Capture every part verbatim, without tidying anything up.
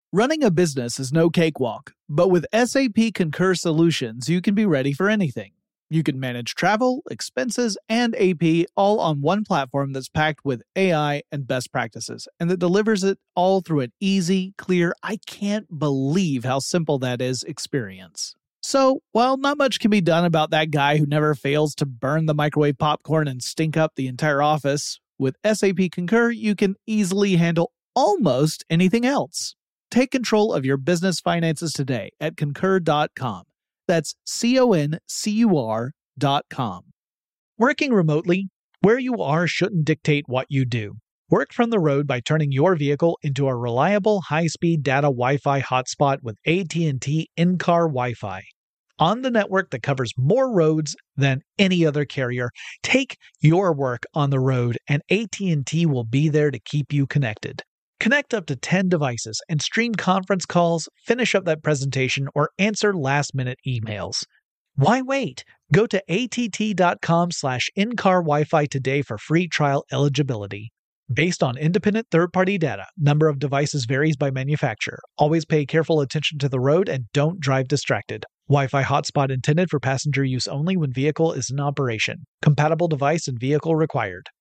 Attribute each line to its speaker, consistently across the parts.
Speaker 1: Running a business is no cakewalk, but with S A P Concur Solutions, you can be ready for anything. You can manage travel, expenses, and A P all on one platform that's packed with A I and best practices, and that delivers it all through an easy, clear, I can't believe how simple that is experience. So, while not much can be done about that guy who never fails to burn the microwave popcorn and stink up the entire office, with S A P Concur, you can easily handle almost anything else. Take control of your business finances today at concur dot com. That's C O N C U R dot com. Working remotely, where you are shouldn't dictate what you do. Work from the road by turning your vehicle into a reliable high-speed data Wi-Fi hotspot with A T and T in-car Wi-Fi. On the network that covers more roads than any other carrier, take your work on the road and A T and T will be there to keep you connected. Connect up to ten devices and stream conference calls, finish up that presentation, or answer last-minute emails. Why wait? Go to A T T dot com slash in-car Wi-Fi today for free trial eligibility. Based on independent third-party data, number of devices varies by manufacturer. Always pay careful attention to the road and don't drive distracted. Wi-Fi hotspot intended for passenger use only when vehicle is in operation. Compatible device and vehicle required.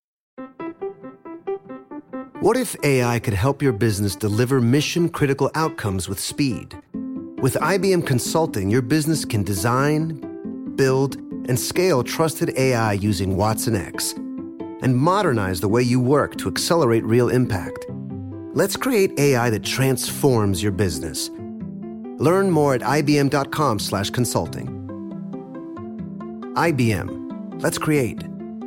Speaker 2: What if A I could help your business deliver mission-critical outcomes with speed? With I B M Consulting, your business can design, build, and scale trusted A I using Watson X, and modernize the way you work to accelerate real impact. Let's create A I that transforms your business. Learn more at I B M dot com slash consulting. I B M. Let's create.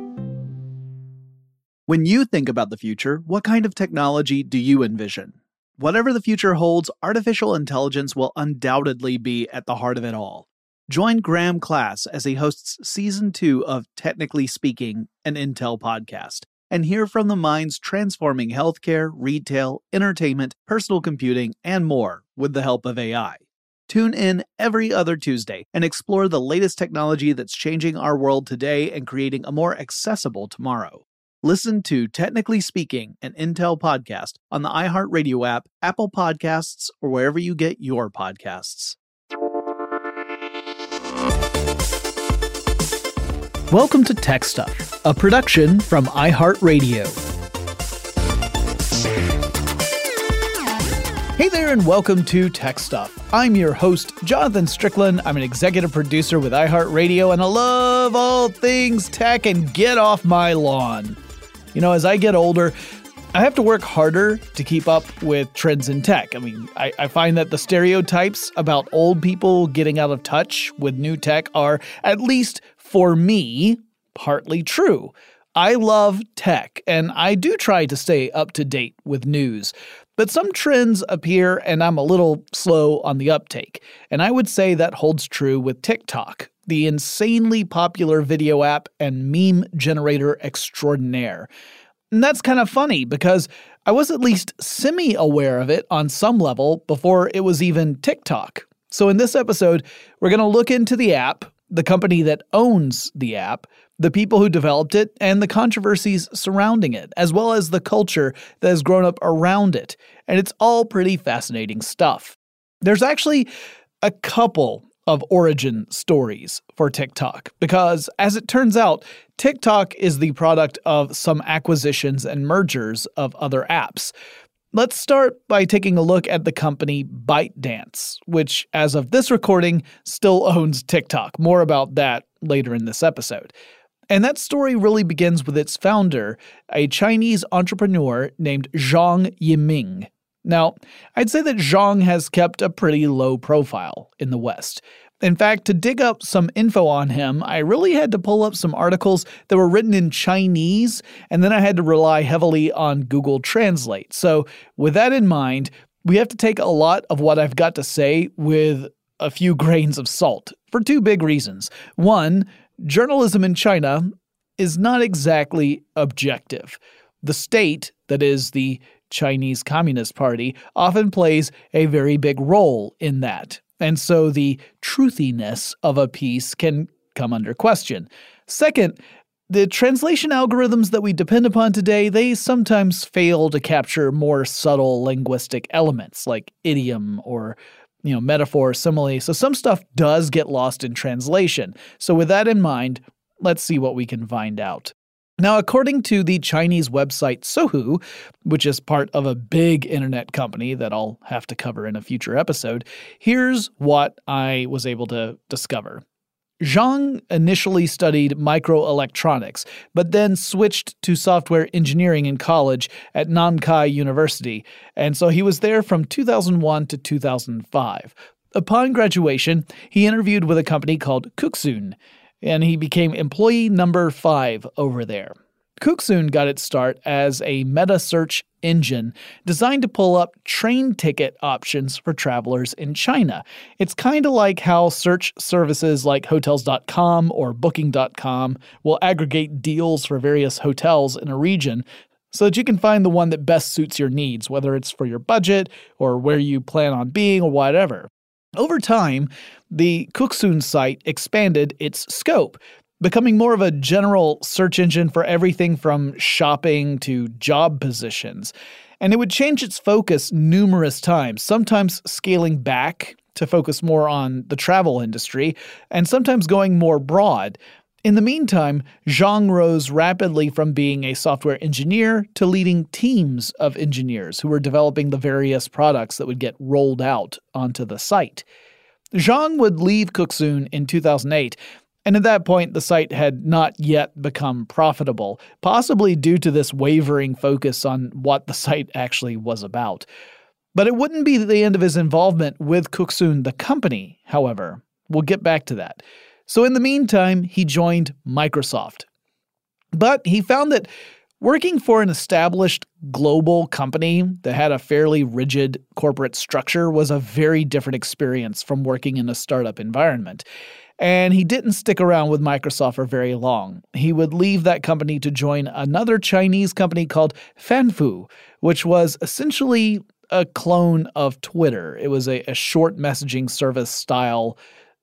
Speaker 1: When you think about the future, what kind of technology do you envision? Whatever the future holds, artificial intelligence will undoubtedly be at the heart of it all. Join Graham Class as he hosts Season two of Technically Speaking, an Intel podcast, and hear from the minds transforming healthcare, retail, entertainment, personal computing, and more with the help of A I. Tune in every other Tuesday and explore the latest technology that's changing our world today and creating a more accessible tomorrow. Listen to Technically Speaking, an Intel podcast on the iHeartRadio app, Apple Podcasts, or wherever you get your podcasts. Welcome to Tech Stuff, a production from iHeartRadio. Hey there and welcome to Tech Stuff. I'm your host, Jonathan Strickland. I'm an executive producer with iHeartRadio, and I love all things tech and get off my lawn. You know, as I get older, I have to work harder to keep up with trends in tech. I mean, I, I find that the stereotypes about old people getting out of touch with new tech are, at least for me, partly true. I love tech, and I do try to stay up to date with news. But some trends appear, and I'm a little slow on the uptake. And I would say that holds true with TikTok, the insanely popular video app and meme generator extraordinaire. And that's kind of funny because I was at least semi-aware of it on some level before it was even TikTok. So in this episode, we're going to look into the app, the company that owns the app, the people who developed it, and the controversies surrounding it, as well as the culture that has grown up around it. And it's all pretty fascinating stuff. There's actually a couple of origin stories for TikTok, because as it turns out, TikTok is the product of some acquisitions and mergers of other apps. Let's start by taking a look at the company ByteDance, which, as of this recording, still owns TikTok. More about that later in this episode. And that story really begins with its founder, a Chinese entrepreneur named Zhang Yiming. Now, I'd say that Zhang has kept a pretty low profile in the West. In fact, to dig up some info on him, I really had to pull up some articles that were written in Chinese, and then I had to rely heavily on Google Translate. So with that in mind, we have to take a lot of what I've got to say with a few grains of salt, for two big reasons. One, journalism in China is not exactly objective. The state, that is the Chinese Communist Party, often plays a very big role in that. And so the truthiness of a piece can come under question. Second, The translation algorithms that we depend upon today, they sometimes fail to capture more subtle linguistic elements like idiom or, you know, metaphor, simile. So some stuff does get lost in translation. So with that in mind, let's see what we can find out. Now, according to the Chinese website Sohu, which is part of a big internet company that I'll have to cover in a future episode, here's what I was able to discover. Zhang initially studied microelectronics, but then switched to software engineering in college at Nankai University, and so he was there from two thousand one to two thousand five. Upon graduation, he interviewed with a company called Cooksoon, and he became employee number five over there. Cooksoon got its start as a meta search engine designed to pull up train ticket options for travelers in China. It's kind of like how search services like Hotels dot com or Booking dot com will aggregate deals for various hotels in a region so that you can find the one that best suits your needs, whether it's for your budget or where you plan on being or whatever. Over time, the Cooksoon site expanded its scope, becoming more of a general search engine for everything from shopping to job positions. And it would change its focus numerous times, sometimes scaling back to focus more on the travel industry, and sometimes going more broad. In the meantime, Zhang rose rapidly from being a software engineer to leading teams of engineers who were developing the various products that would get rolled out onto the site. Zhang would leave Cooksoon in two thousand eight, and at that point, the site had not yet become profitable, possibly due to this wavering focus on what the site actually was about. But it wouldn't be the end of his involvement with Cooksoon, the company, however. We'll get back to that. So in the meantime, he joined Microsoft. But he found that working for an established global company that had a fairly rigid corporate structure was a very different experience from working in a startup environment. And he didn't stick around with Microsoft for very long. He would leave that company to join another Chinese company called Fanfu, which was essentially a clone of Twitter. It was a, a short messaging service style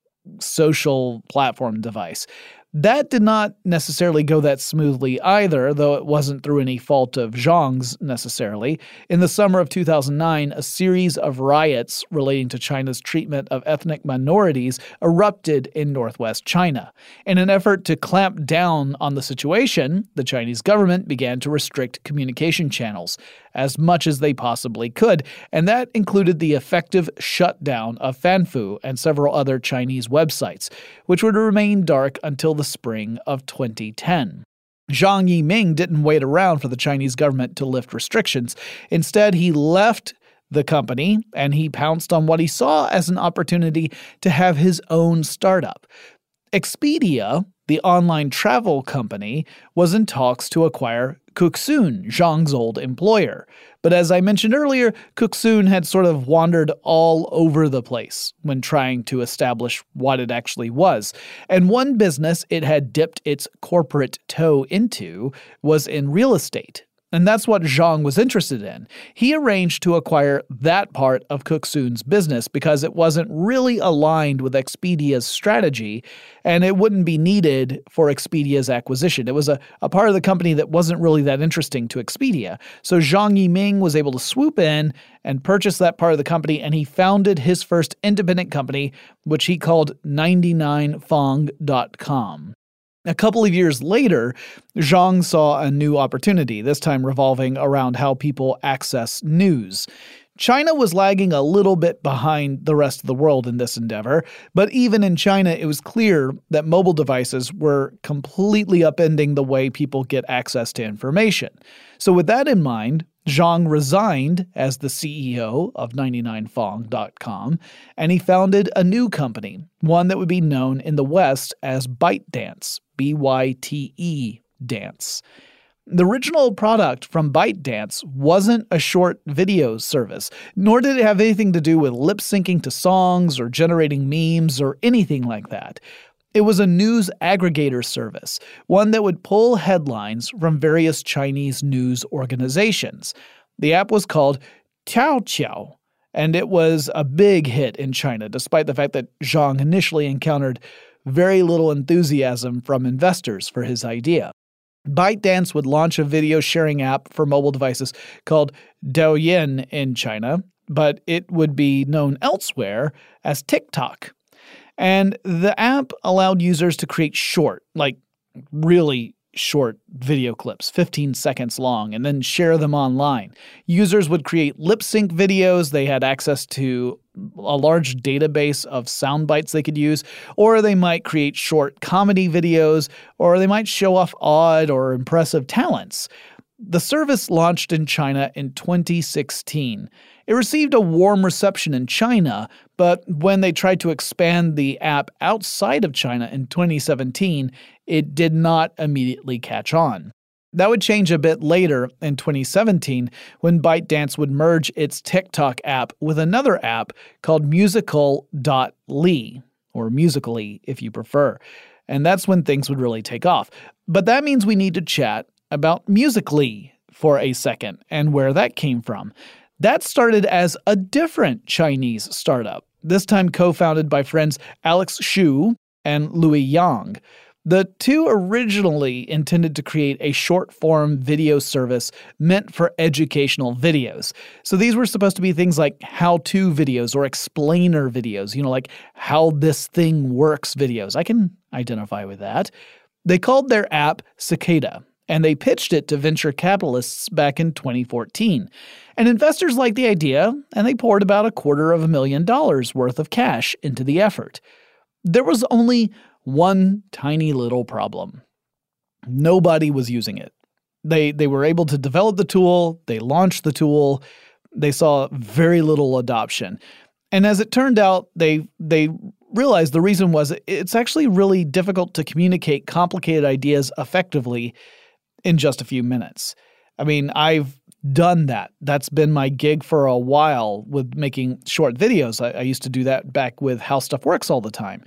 Speaker 1: social platform device. That did not necessarily go that smoothly either, though it wasn't through any fault of Zhang's necessarily. In the summer of two thousand nine, a series of riots relating to China's treatment of ethnic minorities erupted in northwest China. In an effort to clamp down on the situation, the Chinese government began to restrict communication channels as much as they possibly could, and that included the effective shutdown of Fanfu and several other Chinese websites, which would remain dark until the spring of twenty ten. Zhang Yiming didn't wait around for the Chinese government to lift restrictions. Instead, he left the company and he pounced on what he saw as an opportunity to have his own startup. Expedia, the online travel company, was in talks to acquire Cooksoon, Zhang's old employer. But as I mentioned earlier, Cooksoon had sort of wandered all over the place when trying to establish what it actually was. And one business it had dipped its corporate toe into was in real estate. And that's what Zhang was interested in. He arranged to acquire that part of Cooksoon's business because it wasn't really aligned with Expedia's strategy, and it wouldn't be needed for Expedia's acquisition. It was a, a part of the company that wasn't really that interesting to Expedia. So Zhang Yiming was able to swoop in and purchase that part of the company, and he founded his first independent company, which he called ninety-nine fong dot com. A couple of years later, Zhang saw a new opportunity, this time revolving around how people access news. China was lagging a little bit behind the rest of the world in this endeavor, but even in China, it was clear that mobile devices were completely upending the way people get access to information. So with that in mind, Zhang resigned as the C E O of ninety-nine fong dot com, and he founded a new company, one that would be known in the West as ByteDance, B Y T E Dance. The original product from ByteDance wasn't a short video service, nor did it have anything to do with lip syncing to songs or generating memes or anything like that. It was a news aggregator service, one that would pull headlines from various Chinese news organizations. The app was called Tiaoqiao, and it was a big hit in China, despite the fact that Zhang initially encountered very little enthusiasm from investors for his idea. ByteDance would launch a video sharing app for mobile devices called Douyin in China, but it would be known elsewhere as TikTok. And the app allowed users to create short, like really short video clips, fifteen seconds long, and then share them online. Users would create lip sync videos. They had access to a large database of sound bites they could use, or they might create short comedy videos, or they might show off odd or impressive talents. The service launched in China in twenty sixteen. It received a warm reception in China, but when they tried to expand the app outside of China in twenty seventeen, it did not immediately catch on. That would change a bit later in twenty seventeen when ByteDance would merge its TikTok app with another app called Musical dot ly, or Musical.ly if you prefer. And that's when things would really take off. But that means we need to chat about Musical.ly for a second and where that came from. That started as a different Chinese startup, this time co-founded by friends Alex Xu and Louis Yang. The two originally intended to create a short-form video service meant for educational videos. So these were supposed to be things like how-to videos or explainer videos, you know, like how this thing works videos. I can identify with that. They called their app Cicada, and they pitched it to venture capitalists back in twenty fourteen. And investors liked the idea, and they poured about a quarter of a million dollars worth of cash into the effort. There was only one tiny little problem. Nobody was using it. They they were able to develop the tool, they launched the tool, they saw very little adoption. And as it turned out, they they realized the reason was it's actually really difficult to communicate complicated ideas effectively in just a few minutes. I mean, I've done that. That's been my gig for a while with making short videos. I, I used to do that back with How Stuff Works all the time.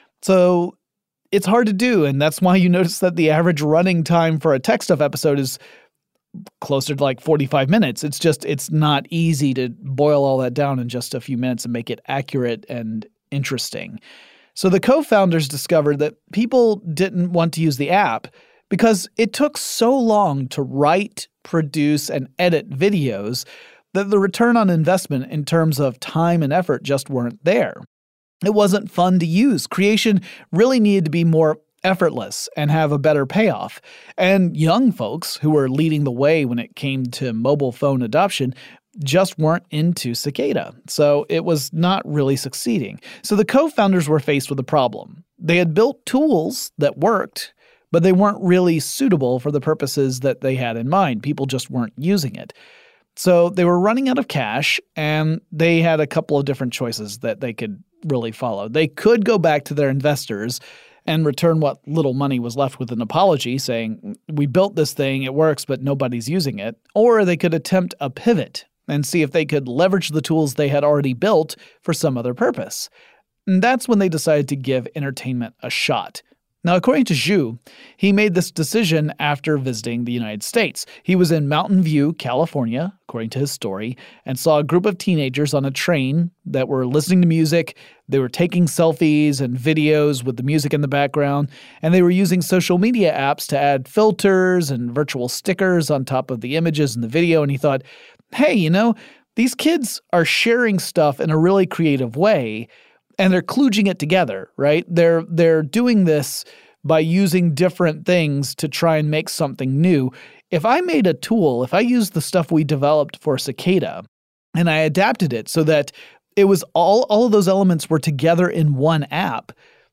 Speaker 1: So it's hard to do, and that's why you notice that the average running time for a Tech Stuff episode is closer to like forty-five minutes. It's just, it's not easy to boil all that down in just a few minutes and make it accurate and interesting. So the co-founders discovered that people didn't want to use the app because it took so long to write, produce, and edit videos that the return on investment in terms of time and effort just weren't there. It wasn't fun to use. Creation really needed to be more effortless and have a better payoff. And young folks who were leading the way when it came to mobile phone adoption just weren't into Cicada. So it was not really succeeding. So the co-founders were faced with a problem. They had built tools that worked, but they weren't really suitable for the purposes that they had in mind. People just weren't using it. So they were running out of cash, and they had a couple of different choices that they could really follow. They could go back to their investors and return what little money was left with an apology saying, we built this thing, it works, but nobody's using it. Or they could attempt a pivot and see if they could leverage the tools they had already built for some other purpose. And that's when they decided to give entertainment a shot. Now, according to Xu, he made this decision after visiting the United States. He was in Mountain View, California, according to his story, and saw a group of teenagers on a train that were listening to music. They were taking selfies and videos with the music in the background, and they were using social media apps to add filters and virtual stickers on top of the images in the video. And he thought, hey, you know, these kids are sharing stuff in a really creative way, and they're kludging it together, right? They're they're doing this by using different things to try and make something new. If I made a tool, if I used the stuff we developed for Cicada, and I adapted it so that it was all, all of those elements were together in one app,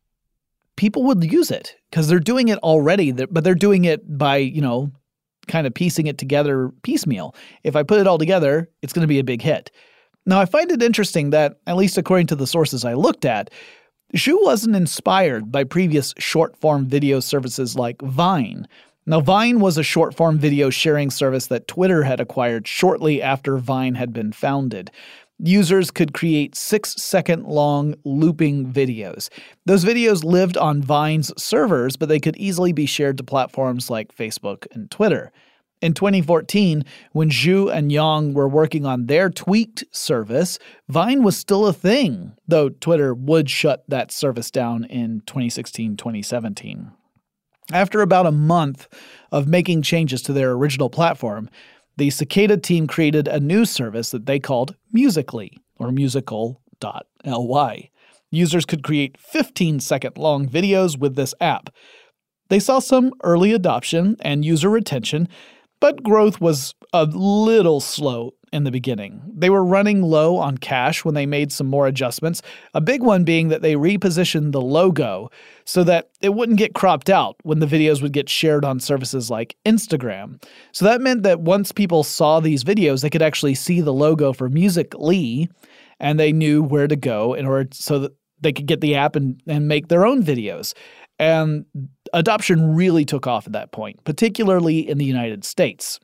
Speaker 1: people would use it because they're doing it already, but they're doing it by, you know, kind of piecing it together piecemeal. If I put it all together, it's going to be a big hit. Now, I find it interesting that, at least according to the sources I looked at, Xu wasn't inspired by previous short-form video services like Vine. Now, Vine was a short-form video sharing service that Twitter had acquired shortly after Vine had been founded. Users could create six-second-long looping videos. Those videos lived on Vine's servers, but they could easily be shared to platforms like Facebook and Twitter. In twenty fourteen, when Zhu and Yang were working on their tweaked service, Vine was still a thing, though Twitter would shut that service down in twenty sixteen twenty seventeen. After about a month of making changes to their original platform, the Cicada team created a new service that they called Musical.ly, or musical dot l y. Users could create fifteen-second long videos with this app. They saw some early adoption and user retention, but growth was a little slow in the beginning. They were running low on cash when they made some more adjustments, a big one being that they repositioned the logo so that it wouldn't get cropped out when the videos would get shared on services like Instagram. So that meant that once people saw these videos, they could actually see the logo for Musical.ly, and they knew where to go in order so that they could get the app and, and make their own videos. And adoption really took off at that point, particularly in the United States.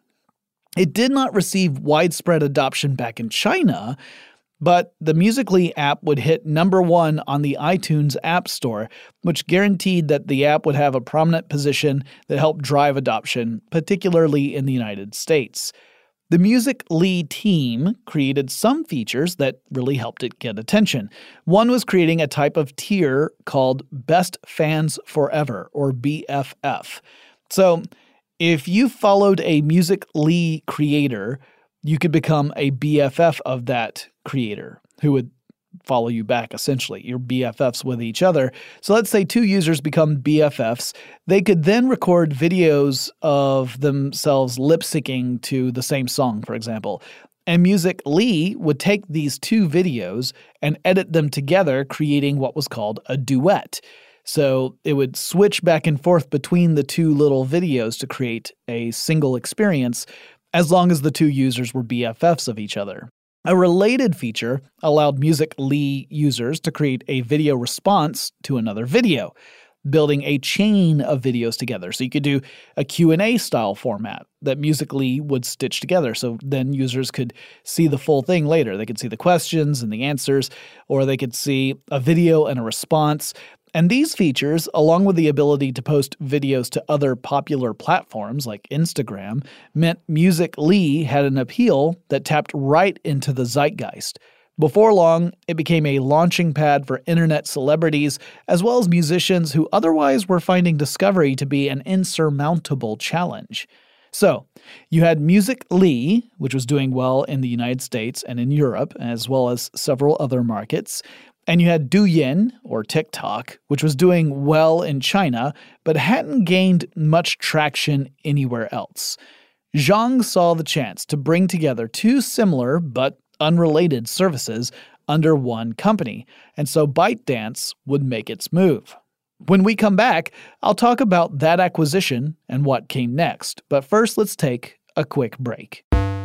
Speaker 1: It did not receive widespread adoption back in China, but the Musical.ly app would hit number one on the iTunes App Store, which guaranteed that the app would have a prominent position that helped drive adoption, particularly in the United States. The Musical.ly team created some features that really helped it get attention. One was creating a type of tier called Best Fans Forever, or B F F. So, if you followed a Musical.ly creator, you could become a B F F of that creator, who would follow you back, essentially. You're B F Fs with each other. So let's say two users become B F Fs. They could then record videos of themselves lip-syncing to the same song, for example. And Musical.ly would take these two videos and edit them together, creating what was called a duet. So it would switch back and forth between the two little videos to create a single experience, as long as the two users were B F Fs of each other. A related feature allowed Musical.ly users to create a video response to another video, building a chain of videos together. So you could do a Q and A style format that Musical.ly would stitch together, so then users could see the full thing later. They could see the questions and the answers, or they could see a video and a response. And these features, along with the ability to post videos to other popular platforms like Instagram, meant Musical.ly had an appeal that tapped right into the zeitgeist. Before long, it became a launching pad for internet celebrities, as well as musicians who otherwise were finding discovery to be an insurmountable challenge. So, you had Musical.ly, which was doing well in the United States and in Europe, as well as several other markets. And you had Douyin, or TikTok, which was doing well in China, but hadn't gained much traction anywhere else. Zhang saw the chance to bring together two similar but unrelated services under one company, and so ByteDance would make its move. When we come back, I'll talk about that acquisition and what came next, but first let's take a quick break.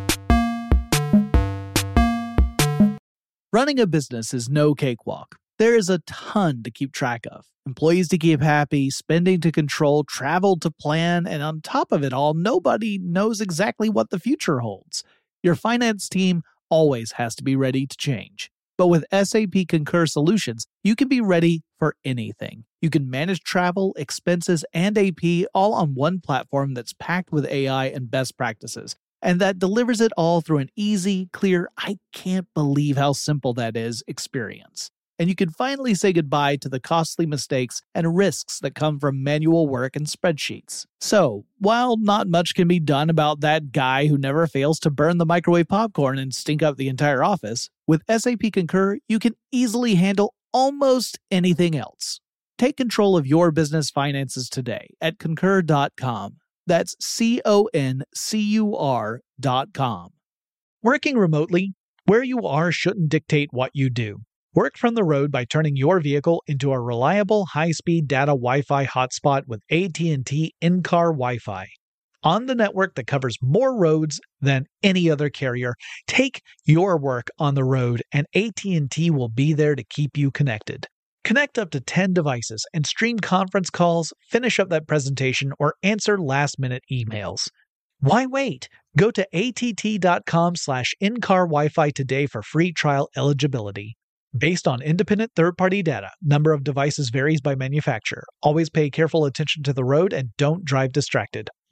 Speaker 1: Running a business is no cakewalk. There is a ton to keep track of. Employees to keep happy, spending to control, travel to plan, and on top of it all, nobody knows exactly what the future holds. Your finance team always has to be ready to change. But with S A P Concur Solutions, you can be ready for anything. You can manage travel, expenses, and A P all on one platform that's packed with A I and best practices, and that delivers it all through an easy, clear, I can't believe how simple that is experience. And you can finally say goodbye to the costly mistakes and risks that come from manual work and spreadsheets. So, while not much can be done about that guy who never fails to burn the microwave popcorn and stink up the entire office, with S A P Concur, you can easily handle almost anything else. Take control of your business finances today at concur dot com. That's C O N C U R dot com. Working remotely, where you are shouldn't dictate what you do. Work from the road by turning your vehicle into a reliable high-speed data Wi-Fi hotspot with A T and T in-car Wi-Fi. On the network that covers more roads than any other carrier, take your work on the road and A T and T will be there to keep you connected. Connect up to ten devices and stream conference calls, finish up that presentation, or answer last-minute emails. Why wait? Go to A T T dot com slash in-car Wi-Fi today for free trial eligibility. Based on independent third-party data, number of devices varies by manufacturer. Always pay careful attention to the road and don't drive distracted.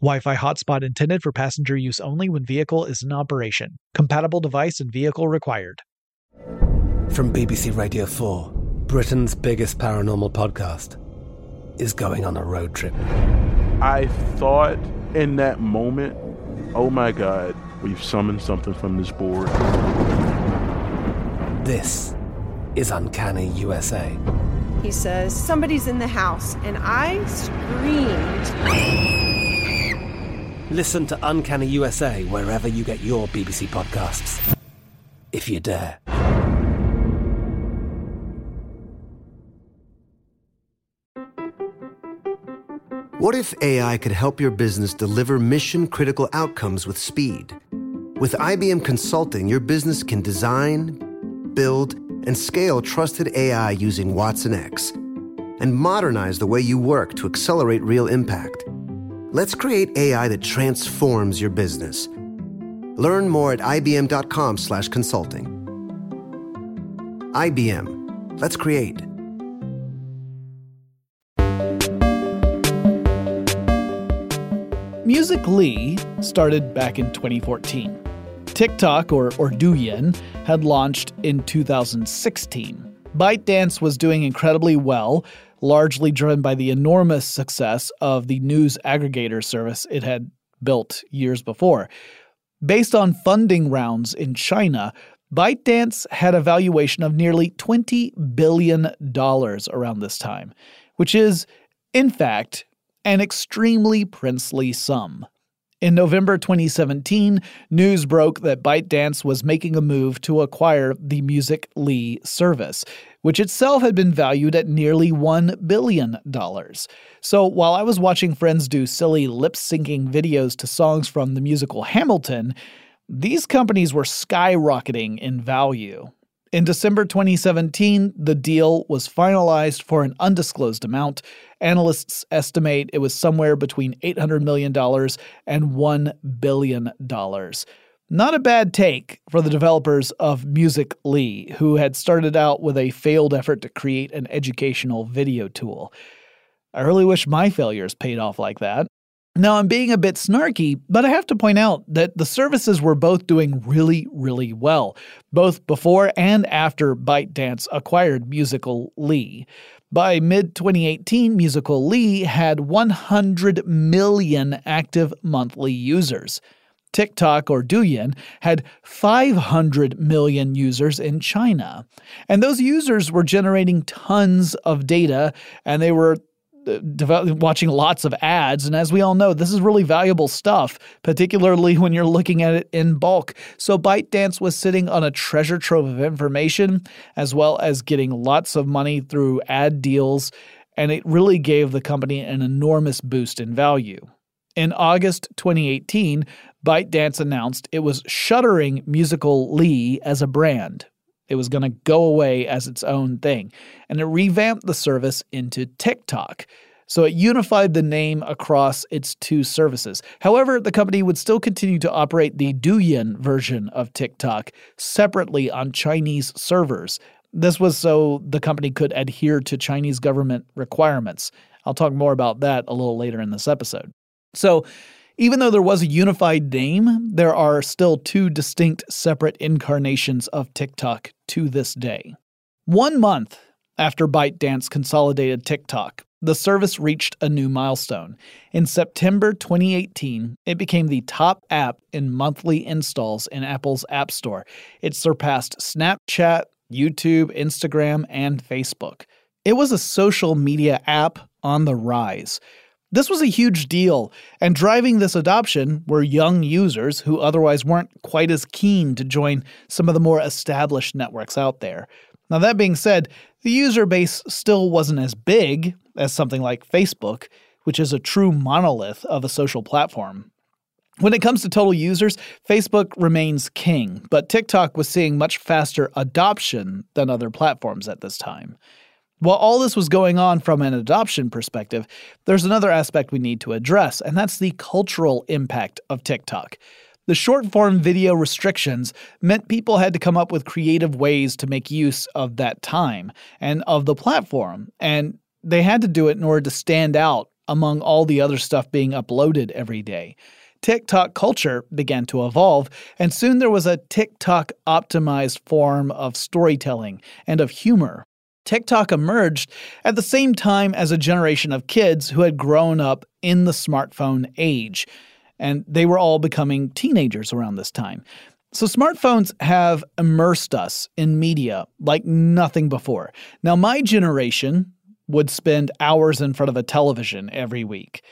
Speaker 1: Wi-Fi hotspot intended for passenger use only when vehicle is in operation. Compatible device and vehicle required.
Speaker 3: From B B C Radio four, Britain's biggest paranormal podcast is going on a road trip.
Speaker 4: I thought in that moment, oh my God, we've summoned something from this board.
Speaker 3: This is Uncanny U S A.
Speaker 5: He says, somebody's in the house, and I screamed.
Speaker 3: Listen to Uncanny U S A wherever you get your B B C podcasts, if you dare.
Speaker 2: What if A I could help your business deliver mission-critical outcomes with speed? With I B M Consulting, your business can design, build, and scale trusted A I using Watson X, and modernize the way you work to accelerate real impact. Let's create A I that transforms your business. Learn more at ibm.com slash consulting. I B M. Let's create.
Speaker 1: Musical.ly started back in twenty fourteen. TikTok, or, or Douyin, had launched in two thousand sixteen. ByteDance was doing incredibly well, largely driven by the enormous success of the news aggregator service it had built years before. Based on funding rounds in China, ByteDance had a valuation of nearly twenty billion dollars around this time, which is, in fact, an extremely princely sum. In November twenty seventeen, news broke that ByteDance was making a move to acquire the Musical.ly service, which itself had been valued at nearly one billion dollars. So while I was watching friends do silly lip-syncing videos to songs from the musical Hamilton, these companies were skyrocketing in value. In December twenty seventeen, the deal was finalized for an undisclosed amount. Analysts estimate it was somewhere between eight hundred million dollars and one billion dollars. Not a bad take for the developers of Musical.ly, who had started out with a failed effort to create an educational video tool. I really wish my failures paid off like that. Now, I'm being a bit snarky, but I have to point out that the services were both doing really, really well, both before and after ByteDance acquired Musical.ly. By mid twenty eighteen, Musical.ly had one hundred million active monthly users. TikTok, or Douyin, had five hundred million users in China. And those users were generating tons of data, and they were Develop, watching lots of ads, and as we all know, this is really valuable stuff, particularly when you're looking at it in bulk. So ByteDance was sitting on a treasure trove of information, as well as getting lots of money through ad deals, and it really gave the company an enormous boost in value. In August twenty eighteen, ByteDance announced it was shuttering Musical.ly as a brand. It was going to go away as its own thing, and it revamped the service into TikTok. So it unified the name across its two services. However, the company would still continue to operate the Douyin version of TikTok separately on Chinese servers. This was so the company could adhere to Chinese government requirements. I'll talk more about that a little later in this episode. So, even though there was a unified name, there are still two distinct separate incarnations of TikTok to this day. One month after ByteDance consolidated TikTok, the service reached a new milestone. In September twenty eighteen, it became the top app in monthly installs in Apple's App Store. It surpassed Snapchat, YouTube, Instagram, and Facebook. It was a social media app on the rise. This was a huge deal, and driving this adoption were young users who otherwise weren't quite as keen to join some of the more established networks out there. Now, that being said, the user base still wasn't as big as something like Facebook, which is a true monolith of a social platform. When it comes to total users, Facebook remains king, but TikTok was seeing much faster adoption than other platforms at this time. While all this was going on from an adoption perspective, there's another aspect we need to address, and that's the cultural impact of TikTok. The short-form video restrictions meant people had to come up with creative ways to make use of that time and of the platform, and they had to do it in order to stand out among all the other stuff being uploaded every day. TikTok culture began to evolve, and soon there was a TikTok-optimized form of storytelling and of humor. TikTok emerged at the same time as a generation of kids who had grown up in the smartphone age, and they were all becoming teenagers around this time. So smartphones have immersed us in media like nothing before. Now, my generation would spend hours in front of a television every week.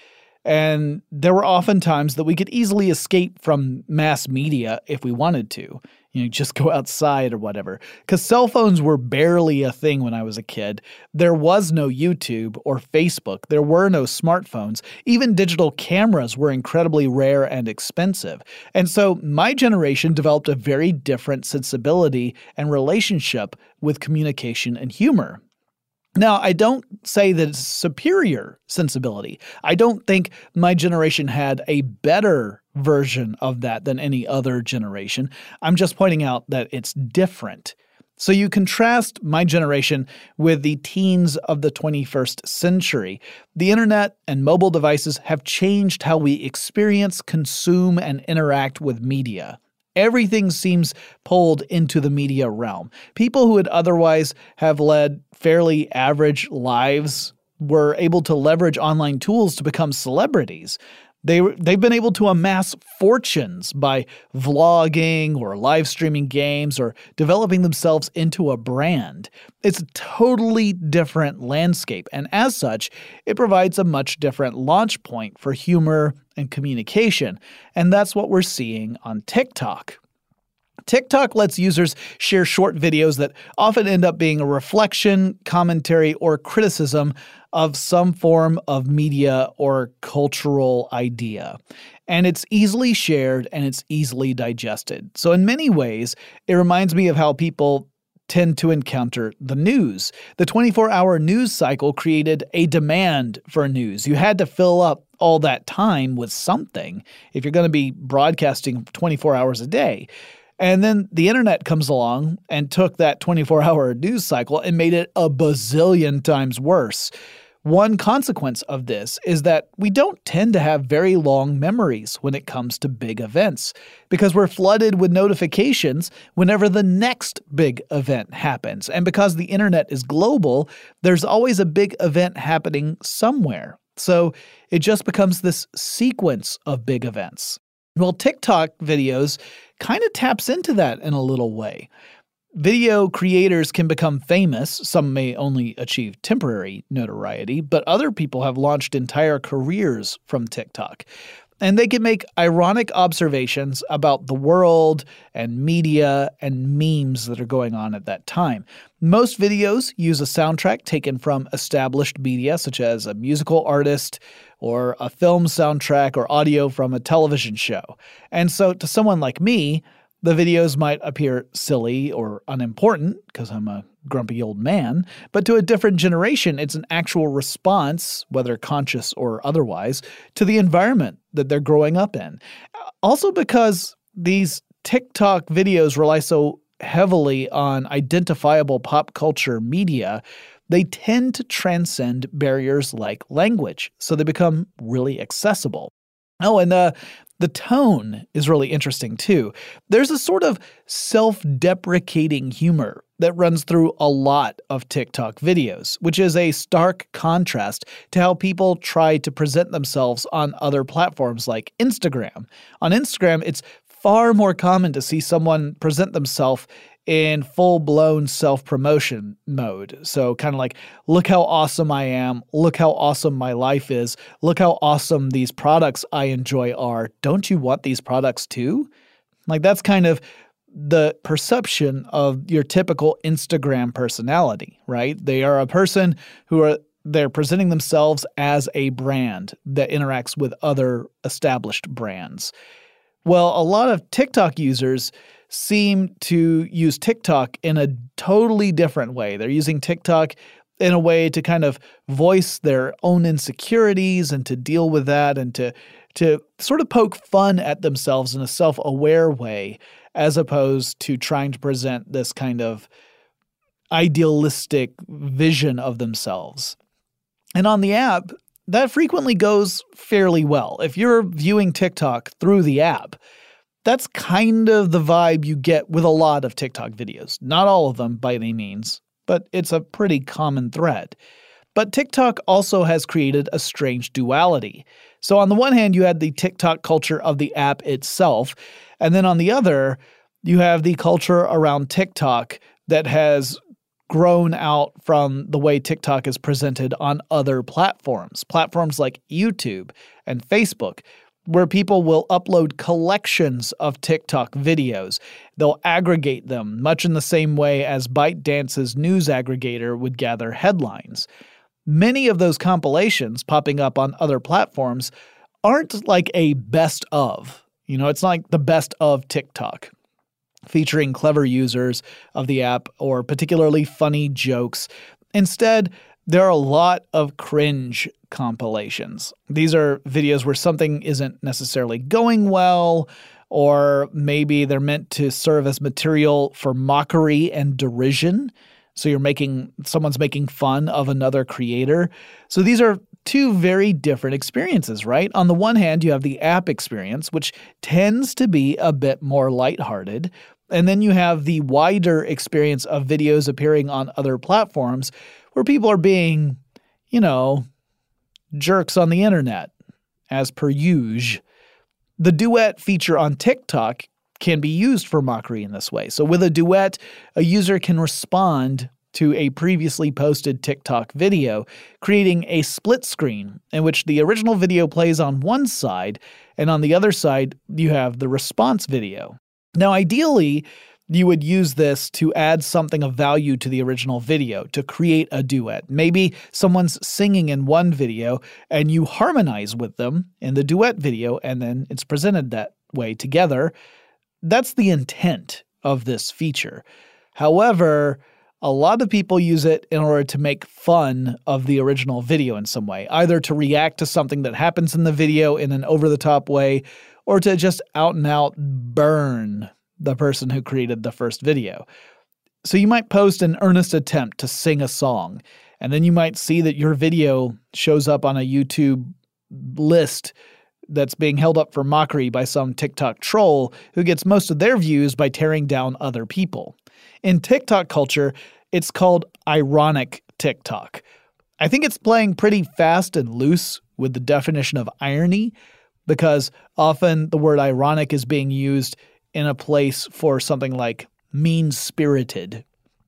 Speaker 1: And there were often times that we could easily escape from mass media if we wanted to. You know, just go outside or whatever. Because cell phones were barely a thing when I was a kid. There was no YouTube or Facebook. There were no smartphones. Even digital cameras were incredibly rare and expensive. And so my generation developed a very different sensibility and relationship with communication and humor. Now, I don't say that it's superior sensibility. I don't think my generation had a better version of that than any other generation. I'm just pointing out that it's different. So you contrast my generation with the teens of the twenty-first century. The internet and mobile devices have changed how we experience, consume, and interact with media. Everything seems pulled into the media realm. People who would otherwise have led fairly average lives were able to leverage online tools to become celebrities. They, they've been able to amass fortunes by vlogging or live streaming games or developing themselves into a brand. It's a totally different landscape, and as such, it provides a much different launch point for humor and communication, and that's what we're seeing on TikTok. TikTok lets users share short videos that often end up being a reflection, commentary, or criticism of some form of media or cultural idea. And it's easily shared and it's easily digested. So in many ways, it reminds me of how people tend to encounter the news. The twenty-four hour news cycle created a demand for news. You had to fill up all that time with something if you're going to be broadcasting twenty-four hours a day. And then the internet comes along and took that twenty-four hour news cycle and made it a bazillion times worse. One consequence of this is that we don't tend to have very long memories when it comes to big events because we're flooded with notifications whenever the next big event happens. And because the internet is global, there's always a big event happening somewhere. So it just becomes this sequence of big events. Well, TikTok videos kind of taps into that in a little way. Video creators can become famous. Some may only achieve temporary notoriety, but other people have launched entire careers from TikTok. And they can make ironic observations about the world and media and memes that are going on at that time. Most videos use a soundtrack taken from established media, such as a musical artist or a film soundtrack or audio from a television show. And so to someone like me, the videos might appear silly or unimportant because I'm a grumpy old man, but to a different generation, it's an actual response, whether conscious or otherwise, to the environment that they're growing up in. Also because these TikTok videos rely so heavily on identifiable pop culture media, they tend to transcend barriers like language, so they become really accessible. Oh, and uh, the tone is really interesting too. There's a sort of self-deprecating humor that runs through a lot of TikTok videos, which is a stark contrast to how people try to present themselves on other platforms like Instagram. On Instagram, it's far more common to see someone present themselves in full-blown self-promotion mode. So kind of like, look how awesome I am, look how awesome my life is, look how awesome these products I enjoy are. Don't you want these products too? Like that's kind of the perception of your typical Instagram personality, right? They are a person who are they're presenting themselves as a brand that interacts with other established brands. Well, a lot of TikTok users seem to use TikTok in a totally different way. They're using TikTok in a way to kind of voice their own insecurities and to deal with that and to to sort of poke fun at themselves in a self-aware way, as opposed to trying to present this kind of idealistic vision of themselves. And on the app, that frequently goes fairly well. If you're viewing TikTok through the app, that's kind of the vibe you get with a lot of TikTok videos. Not all of them by any means, but it's a pretty common thread. But TikTok also has created a strange duality. So on the one hand, you had the TikTok culture of the app itself, and then on the other, you have the culture around TikTok that has grown out from the way TikTok is presented on other platforms, platforms like YouTube and Facebook, where people will upload collections of TikTok videos. They'll aggregate them, much in the same way as ByteDance's news aggregator would gather headlines. Many of those compilations popping up on other platforms aren't like a best of. You know, it's not like the best of TikTok, featuring clever users of the app or particularly funny jokes. Instead, there are a lot of cringe compilations. These are videos where something isn't necessarily going well, or maybe they're meant to serve as material for mockery and derision. So you're making, someone's making fun of another creator. So these are two very different experiences, right? On the one hand, you have the app experience, which tends to be a bit more lighthearted. And then you have the wider experience of videos appearing on other platforms where people are being, you know, jerks on the internet, as per usual. The duet feature on TikTok can be used for mockery in this way. So with a duet, a user can respond to a previously posted TikTok video, creating a split screen in which the original video plays on one side, and on the other side, you have the response video. Now, ideally, you would use this to add something of value to the original video, to create a duet. Maybe someone's singing in one video, and you harmonize with them in the duet video, and then it's presented that way together. That's the intent of this feature. However, a lot of people use it in order to make fun of the original video in some way, either to react to something that happens in the video in an over-the-top way, or to just out and out burn the person who created the first video. So you might post an earnest attempt to sing a song, and then you might see that your video shows up on a YouTube list that's being held up for mockery by some TikTok troll who gets most of their views by tearing down other people. In TikTok culture, it's called ironic TikTok. I think it's playing pretty fast and loose with the definition of irony, because often the word ironic is being used in a place for something like mean-spirited.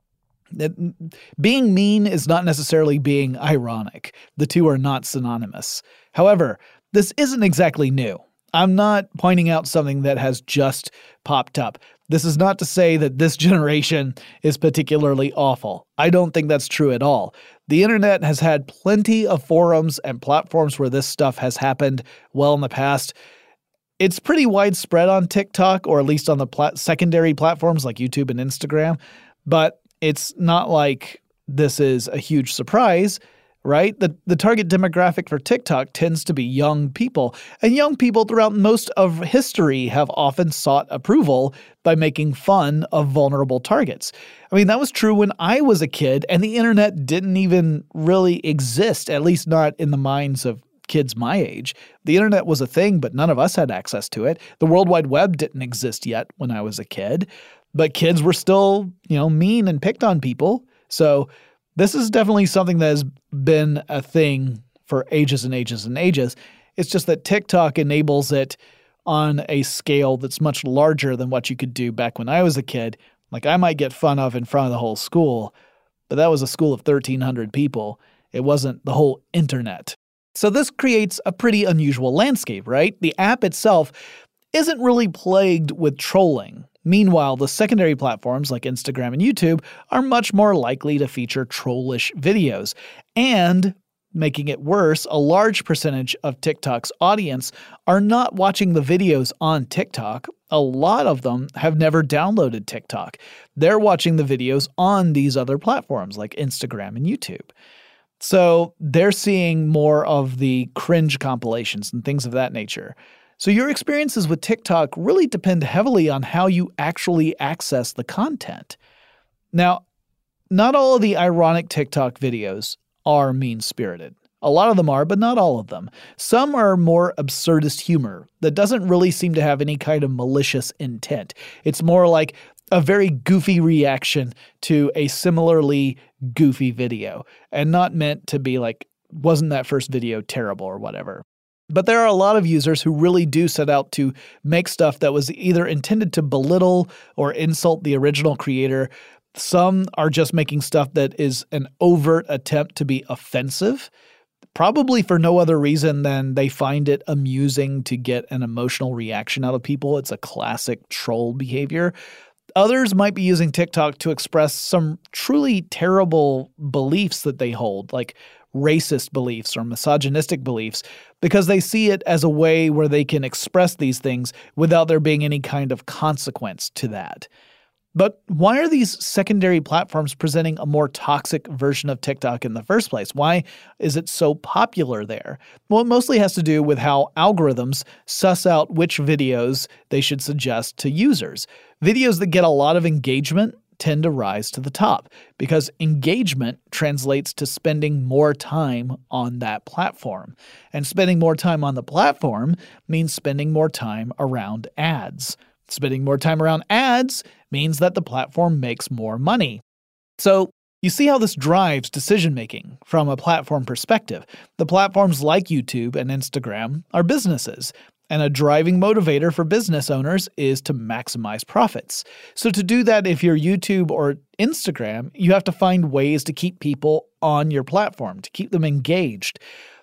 Speaker 1: Being mean is not necessarily being ironic. The two are not synonymous. However, this isn't exactly new. I'm not pointing out something that has just popped up. This is not to say that this generation is particularly awful. I don't think that's true at all. The internet has had plenty of forums and platforms where this stuff has happened well in the past. It's pretty widespread on TikTok, or at least on the plat- secondary platforms like YouTube and Instagram, but it's not like this is a huge surprise, right? The the target demographic for TikTok tends to be young people, and young people throughout most of history have often sought approval by making fun of vulnerable targets. I mean, that was true when I was a kid, and the internet didn't even really exist, at least not in the minds of kids my age. The internet was a thing, but none of us had access to it. The World Wide Web didn't exist yet when I was a kid, but kids were still, you know, mean and picked on people. So this is definitely something that has been a thing for ages and ages and ages. It's just that TikTok enables it on a scale that's much larger than what you could do back when I was a kid. Like, I might get fun of in front of the whole school, but that was a school of thirteen hundred people. It wasn't the whole internet. So this creates a pretty unusual landscape, right? The app itself isn't really plagued with trolling. Meanwhile, the secondary platforms like Instagram and YouTube are much more likely to feature trollish videos. And, making it worse, a large percentage of TikTok's audience are not watching the videos on TikTok. A lot of them have never downloaded TikTok. They're watching the videos on these other platforms like Instagram and YouTube. So they're seeing more of the cringe compilations and things of that nature. So your experiences with TikTok really depend heavily on how you actually access the content. Now, not all of the ironic TikTok videos are mean-spirited. A lot of them are, but not all of them. Some are more absurdist humor that doesn't really seem to have any kind of malicious intent. It's more like a very goofy reaction to a similarly goofy video, and not meant to be like, wasn't that first video terrible or whatever. But there are a lot of users who really do set out to make stuff that was either intended to belittle or insult the original creator. Some are just making stuff that is an overt attempt to be offensive, probably for no other reason than they find it amusing to get an emotional reaction out of people. It's a classic troll behavior. Others might be using TikTok to express some truly terrible beliefs that they hold, like racist beliefs or misogynistic beliefs, because they see it as a way where they can express these things without there being any kind of consequence to that. But why are these secondary platforms presenting a more toxic version of TikTok in the first place? Why is it so popular there? Well, it mostly has to do with how algorithms suss out which videos they should suggest to users. Videos that get a lot of engagement tend to rise to the top because engagement translates to spending more time on that platform. And spending more time on the platform means spending more time around ads. Spending more time around ads means that the platform makes more money. So you see how this drives decision-making from a platform perspective. The platforms like YouTube and Instagram are businesses, and a driving motivator for business owners is to maximize profits. So to do that, if you're YouTube or Instagram, you have to find ways to keep people on your platform, to keep them engaged.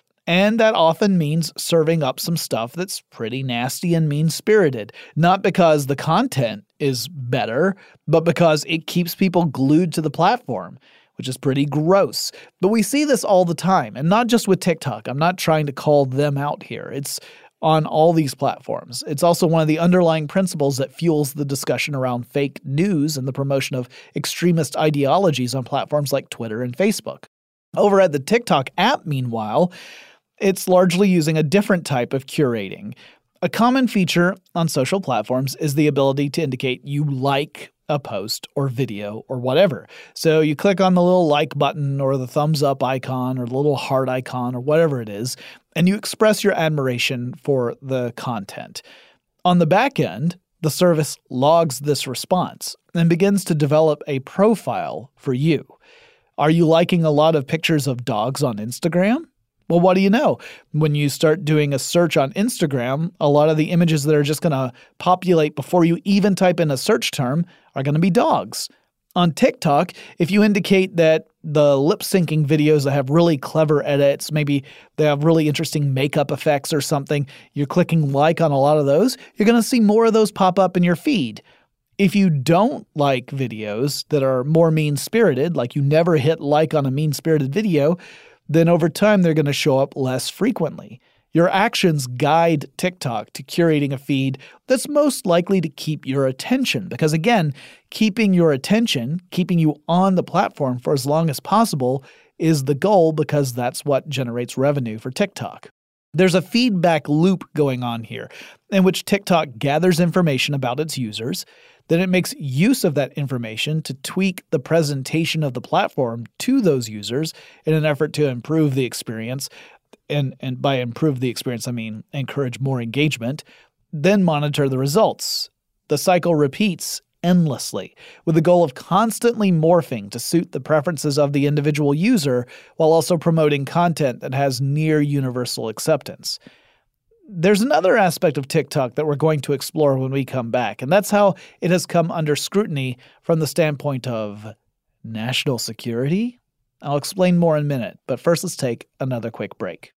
Speaker 1: And that often means serving up some stuff that's pretty nasty and mean-spirited, not because the content is better, but because it keeps people glued to the platform, which is pretty gross. But we see this all the time, and not just with TikTok. I'm not trying to call them out here. It's on all these platforms. It's also one of the underlying principles that fuels the discussion around fake news and the promotion of extremist ideologies on platforms like Twitter and Facebook. Over at the TikTok app, meanwhile, it's largely using a different type of curating. A common feature on social platforms is the ability to indicate you like a post or video or whatever. So you click on the little like button or the thumbs up icon or the little heart icon or whatever it is, and you express your admiration for the content. On the back end, the service logs this response and begins to develop a profile for you. Are you liking a lot of pictures of dogs on Instagram? Well, what do you know? When you start doing a search on Instagram, a lot of the images that are just going to populate before you even type in a search term are going to be dogs. On TikTok, if you indicate that the lip-syncing videos that have really clever edits, maybe they have really interesting makeup effects or something, you're clicking like on a lot of those, you're going to see more of those pop up in your feed. If you don't like videos that are more mean-spirited, like you never hit like on a mean-spirited video, then over time they're going to show up less frequently. Your actions guide TikTok to curating a feed that's most likely to keep your attention because, again, keeping your attention, keeping you on the platform for as long as possible is the goal because that's what generates revenue for TikTok. There's a feedback loop going on here in which TikTok gathers information about its users, then it makes use of that information to tweak the presentation of the platform to those users in an effort to improve the experience. And, and by improve the experience, I mean encourage more engagement, then monitor the results. The cycle repeats endlessly, with the goal of constantly morphing to suit the preferences of the individual user while also promoting content that has near universal acceptance. There's another aspect of TikTok that we're going to explore when we come back, and that's how it has come under scrutiny from the standpoint of national security. I'll explain more in a minute, but first let's take another quick break.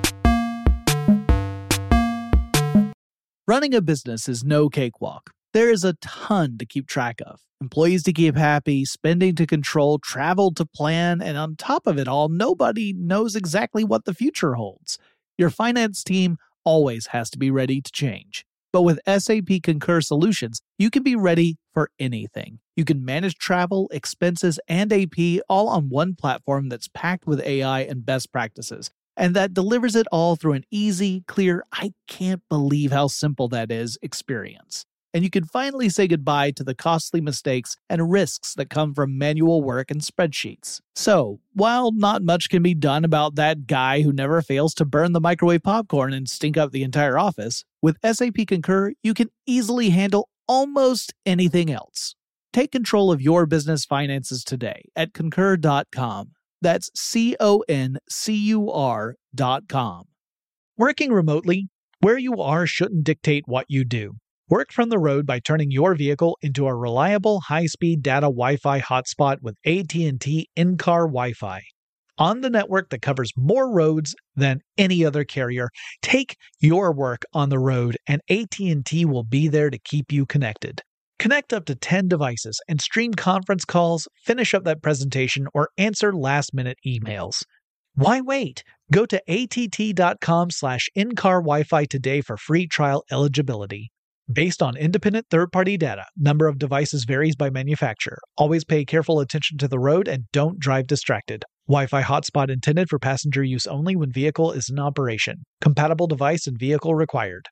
Speaker 1: Running a business is no cakewalk. There is a ton to keep track of. Employees to keep happy, spending to control, travel to plan, and on top of it all, nobody knows exactly what the future holds. Your finance team always has to be ready to change. But with S A P Concur Solutions, you can be ready for anything. You can manage travel, expenses, and A P all on one platform that's packed with A I and best practices, and that delivers it all through an easy, clear, I can't believe how simple that is experience. and you can finally say goodbye to the costly mistakes and risks that come from manual work and spreadsheets. So, while not much can be done about that guy who never fails to burn the microwave popcorn and stink up the entire office, with S A P Concur, you can easily handle almost anything else. Take control of your business finances today at concur dot com. That's C O N C U R dot com. Working remotely, where you are shouldn't dictate what you do. Work from the road by turning your vehicle into a reliable, high-speed data Wi-Fi hotspot with A T and T in-car Wi-Fi. On the network that covers more roads than any other carrier, take your work on the road and A T and T will be there to keep you connected. Connect up to ten devices and stream conference calls, finish up that presentation, or answer last-minute emails. Why wait? Go to att.com slash in-car Wi-Fi today for free trial eligibility. Based on independent third-party data, number of devices varies by manufacturer. Always pay careful attention to the road and don't drive distracted. Wi-Fi hotspot intended for passenger use only when vehicle is in operation. Compatible device and vehicle required.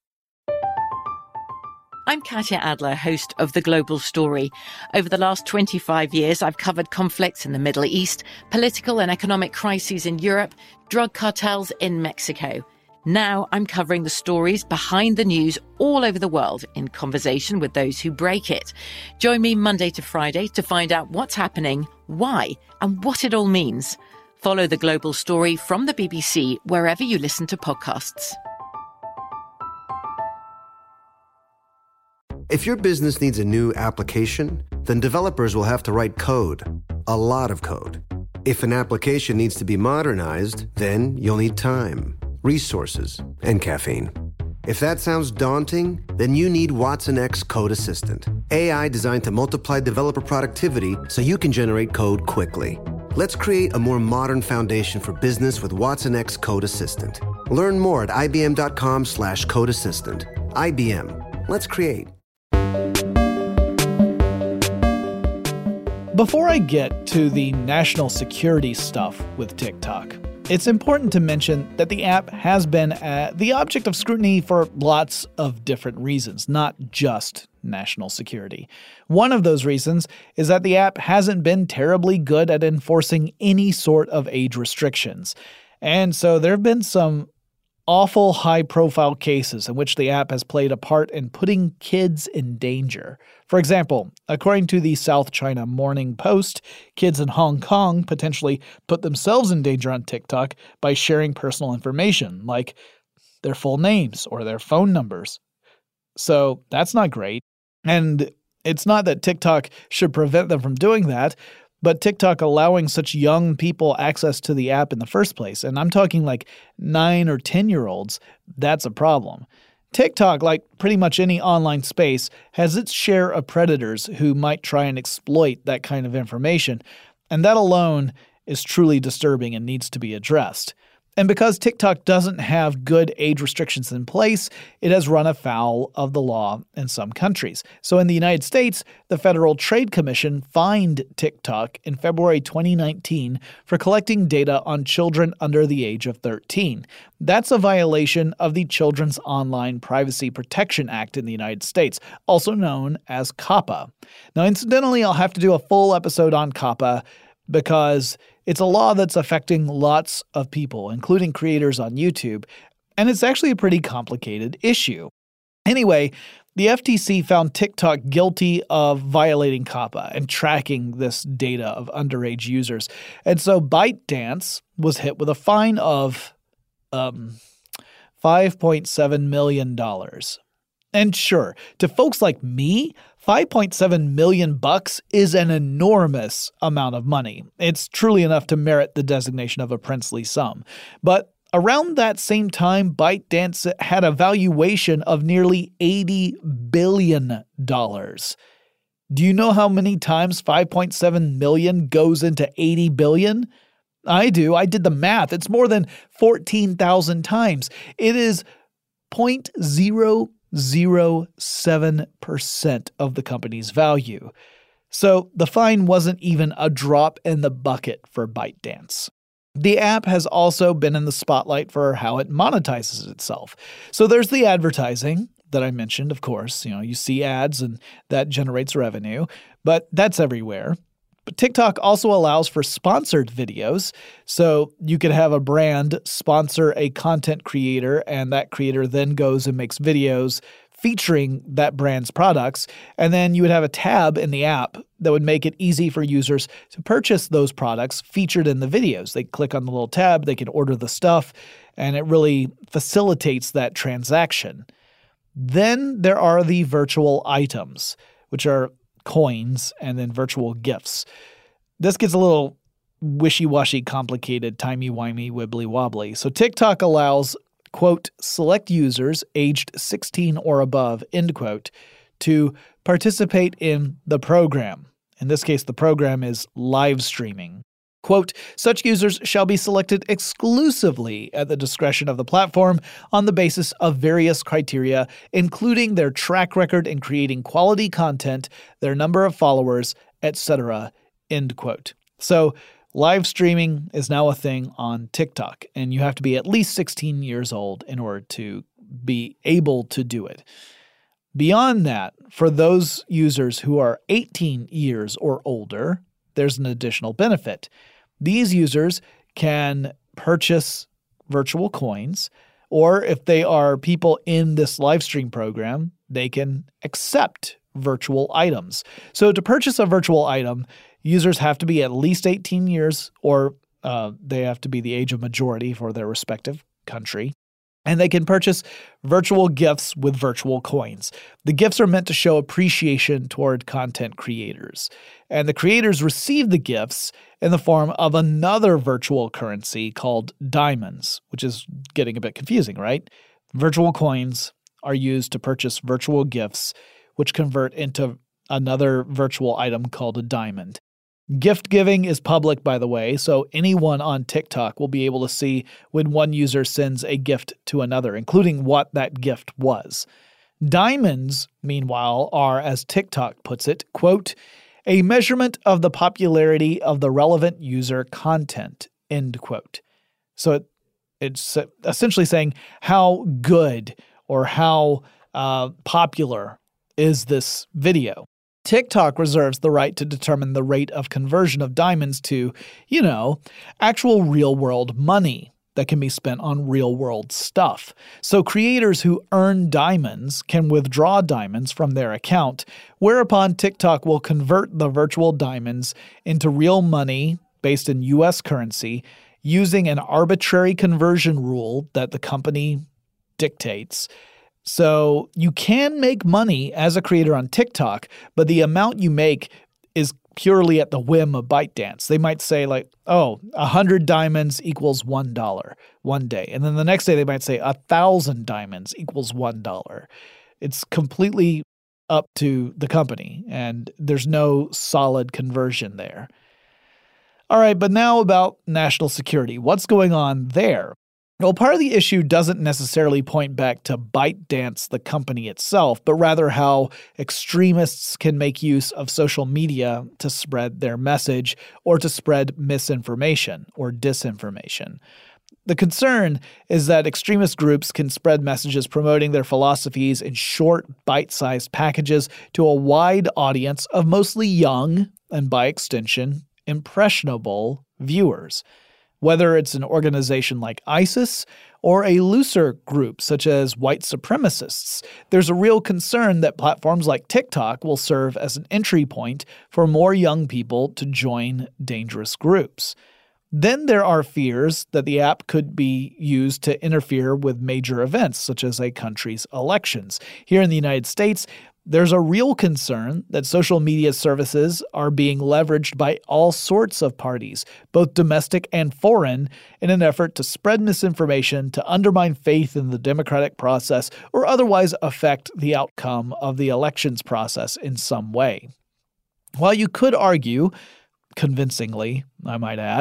Speaker 6: I'm Katya Adler, host of The Global Story. Over the last twenty-five years, I've covered conflicts in the Middle East, political and economic crises in Europe, drug cartels in Mexico. Now I'm covering the stories behind the news all over the world in conversation with those who break it. Join me Monday to Friday to find out what's happening, why, and what it all means. Follow The Global Story from the B B C wherever you listen to podcasts.
Speaker 2: If your business needs a new application, then developers will have to write code, a lot of code. If an application needs to be modernized, then you'll need time, resources, and caffeine. If that sounds daunting, then you need Watson X Code Assistant, A I designed to multiply developer productivity so you can generate code quickly. Let's create a more modern foundation for business with Watson X Code Assistant. Learn more at ibm.com slash code assistant. I B M. Let's create.
Speaker 1: Before I get to the national security stuff with TikTok, it's important to mention that the app has been uh, the object of scrutiny for lots of different reasons, not just national security. One of those reasons is that the app hasn't been terribly good at enforcing any sort of age restrictions. And so there have been some awful high-profile cases in which the app has played a part in putting kids in danger. For example, according to the South China Morning Post, kids in Hong Kong potentially put themselves in danger on TikTok by sharing personal information, like their full names or their phone numbers. So that's not great. And it's not that TikTok should prevent them from doing that, but TikTok allowing such young people access to the app in the first place, and I'm talking like nine or ten-year-olds, that's a problem. TikTok, like pretty much any online space, has its share of predators who might try and exploit that kind of information, and that alone is truly disturbing and needs to be addressed. And because TikTok doesn't have good age restrictions in place, it has run afoul of the law in some countries. So in the United States, the Federal Trade Commission fined TikTok in February twenty nineteen for collecting data on children under the age of thirteen. That's a violation of the Children's Online Privacy Protection Act in the United States, also known as COPPA. Now, incidentally, I'll have to do a full episode on COPPA because it's a law that's affecting lots of people, including creators on YouTube, and it's actually a pretty complicated issue. Anyway, the F T C found TikTok guilty of violating COPPA and tracking this data of underage users. And so ByteDance was hit with a fine of um, five point seven million dollars. And sure, to folks like me, five point seven million bucks is an enormous amount of money. It's truly enough to merit the designation of a princely sum. But around that same time, ByteDance had a valuation of nearly eighty billion dollars. Do you know how many times five point seven million goes into eighty billion? I do. I did the math. It's more than fourteen thousand times. It is zero point zero zero seven percent of the company's value. So the fine wasn't even a drop in the bucket for ByteDance. The app has also been in the spotlight for how it monetizes itself. So there's the advertising, that I mentioned, of course. You know, you see ads and that generates revenue, but that's everywhere. But TikTok also allows for sponsored videos. So you could have a brand sponsor a content creator, and that creator then goes and makes videos featuring that brand's products. And then you would have a tab in the app that would make it easy for users to purchase those products featured in the videos. They click on the little tab, they can order the stuff, and it really facilitates that transaction. Then there are the virtual items, which are coins and then virtual gifts. This gets a little wishy-washy, complicated, timey-wimey, wibbly-wobbly. So TikTok allows, quote, select users aged sixteen or above, end quote, to participate in the program. In this case, the program is live streaming. Quote, such users shall be selected exclusively at the discretion of the platform on the basis of various criteria, including their track record in creating quality content, their number of followers, et cetera, end quote. So live streaming is now a thing on TikTok, and you have to be at least sixteen years old in order to be able to do it. Beyond that, for those users who are eighteen years or older, there's an additional benefit. These users can purchase virtual coins, or if they are people in this live stream program, they can accept virtual items. So to purchase a virtual item, users have to be at least eighteen years, or uh, they have to be the age of majority for their respective country. And they can purchase virtual gifts with virtual coins. The gifts are meant to show appreciation toward content creators. And the creators receive the gifts in the form of another virtual currency called diamonds, which is getting a bit confusing, right? Virtual coins are used to purchase virtual gifts, which convert into another virtual item called a diamond. Gift giving is public, by the way, so anyone on TikTok will be able to see when one user sends a gift to another, including what that gift was. Diamonds, meanwhile, are, as TikTok puts it, quote, a measurement of the popularity of the relevant user content, end quote. So it, it's essentially saying how good or how uh, popular is this video. TikTok reserves the right to determine the rate of conversion of diamonds to, you know, actual real-world money that can be spent on real-world stuff. So creators who earn diamonds can withdraw diamonds from their account, whereupon TikTok will convert the virtual diamonds into real money based in U S currency using an arbitrary conversion rule that the company dictates. So you can make money as a creator on TikTok, but the amount you make is purely at the whim of ByteDance. They might say like, oh, one hundred diamonds equals one dollar one day. And then the next day they might say one thousand diamonds equals one dollar. It's completely up to the company, and there's no solid conversion there. All right, but now about national security. What's going on there? Well, part of the issue doesn't necessarily point back to ByteDance, the company itself, but rather how extremists can make use of social media to spread their message or to spread misinformation or disinformation. The concern is that extremist groups can spread messages promoting their philosophies in short, bite-sized packages to a wide audience of mostly young, and by extension, impressionable viewers. Whether it's an organization like ISIS or a looser group such as white supremacists, there's a real concern that platforms like TikTok will serve as an entry point for more young people to join dangerous groups. Then there are fears that the app could be used to interfere with major events, such as a country's elections. Here in the United States, there's a real concern that social media services are being leveraged by all sorts of parties, both domestic and foreign, in an effort to spread misinformation, to undermine faith in the democratic process, or otherwise affect the outcome of the elections process in some way. While you could argue, convincingly, I might add,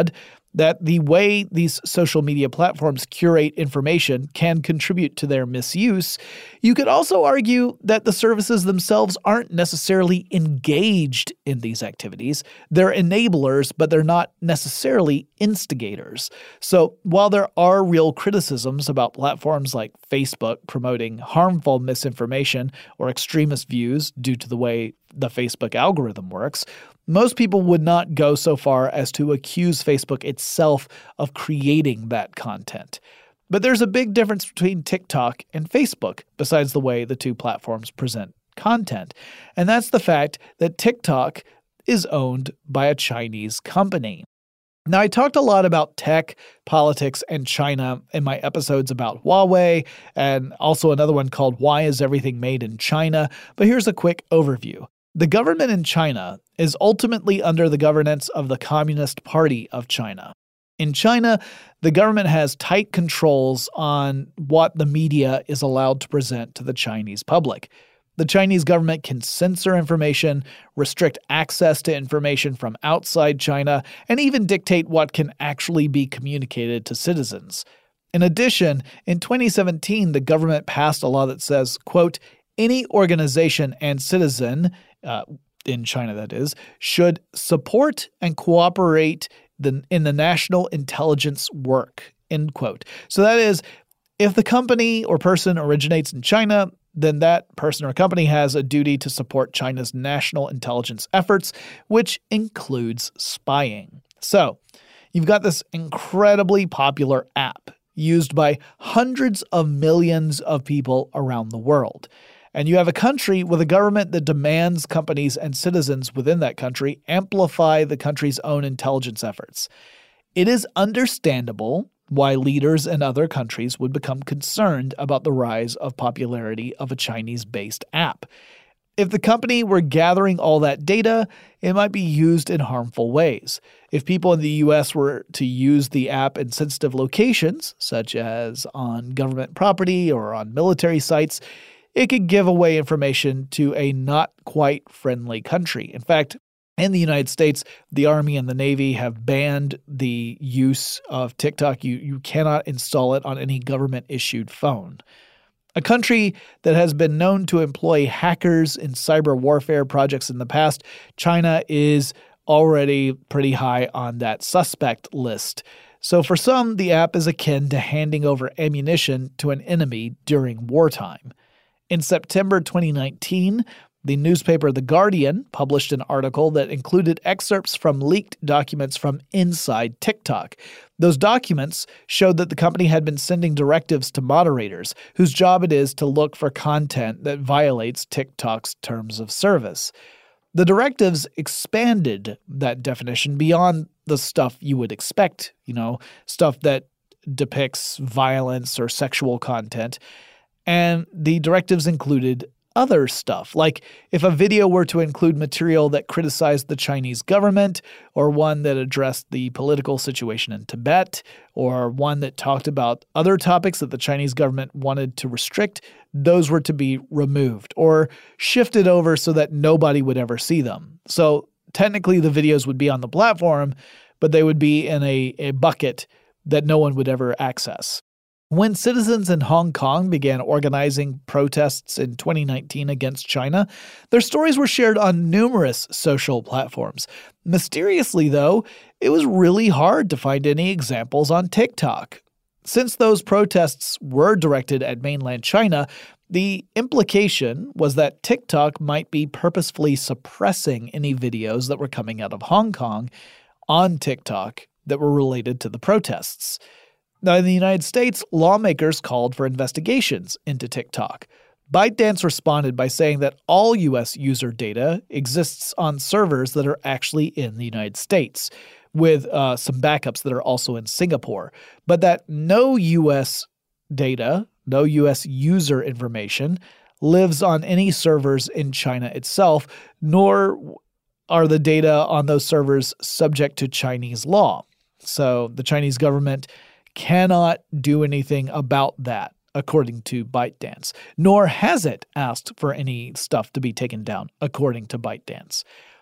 Speaker 1: that the way these social media platforms curate information can contribute to their misuse, you could also argue that the services themselves aren't necessarily engaged in these activities. They're enablers, but they're not necessarily instigators. So while there are real criticisms about platforms like Facebook promoting harmful misinformation or extremist views due to the way the Facebook algorithm works, most people would not go so far as to accuse Facebook itself of creating that content. But there's a big difference between TikTok and Facebook, besides the way the two platforms present content. And that's the fact that TikTok is owned by a Chinese company. Now, I talked a lot about tech, politics, and China in my episodes about Huawei, and also another one called Why is Everything Made in China? But here's a quick overview. The government in China is ultimately under the governance of the Communist Party of China. In China, the government has tight controls on what the media is allowed to present to the Chinese public. The Chinese government can censor information, restrict access to information from outside China, and even dictate what can actually be communicated to citizens. In addition, in twenty seventeen, the government passed a law that says, quote, any organization and citizen, uh, in China that is, should support and cooperate the, in the national intelligence work, end quote. So that is, if the company or person originates in China, then that person or company has a duty to support China's national intelligence efforts, which includes spying. So you've got this incredibly popular app used by hundreds of millions of people around the world. And you have a country with a government that demands companies and citizens within that country amplify the country's own intelligence efforts. It is understandable why leaders in other countries would become concerned about the rise of popularity of a Chinese-based app. If the company were gathering all that data, it might be used in harmful ways. If people in the U S were to use the app in sensitive locations, such as on government property or on military sites, it could give away information to a not quite friendly country. In fact, in the United States, the Army and the Navy have banned the use of TikTok. You, you cannot install it on any government-issued phone. A country that has been known to employ hackers in cyber warfare projects in the past, China is already pretty high on that suspect list. So for some, the app is akin to handing over ammunition to an enemy during wartime. In September twenty nineteen, the newspaper The Guardian published an article that included excerpts from leaked documents from inside TikTok. Those documents showed that the company had been sending directives to moderators, whose job it is to look for content that violates TikTok's terms of service. The directives expanded that definition beyond the stuff you would expect, you know, stuff that depicts violence or sexual content. And the directives included other stuff, like if a video were to include material that criticized the Chinese government, or one that addressed the political situation in Tibet, or one that talked about other topics that the Chinese government wanted to restrict, those were to be removed or shifted over so that nobody would ever see them. So technically the videos would be on the platform, but they would be in a, a bucket that no one would ever access. When citizens in Hong Kong began organizing protests in twenty nineteen against China, their stories were shared on numerous social platforms. Mysteriously, though, it was really hard to find any examples on TikTok. Since those protests were directed at mainland China, the implication was that TikTok might be purposefully suppressing any videos that were coming out of Hong Kong on TikTok that were related to the protests. Now, in the United States, lawmakers called for investigations into TikTok. ByteDance responded by saying that all U S user data exists on servers that are actually in the United States, with uh, some backups that are also in Singapore, but that no U S data, no U S user information, lives on any servers in China itself, nor are the data on those servers subject to Chinese law. So the Chinese government cannot do anything about that, according to ByteDance, nor has it asked for any stuff to be taken down, according to ByteDance.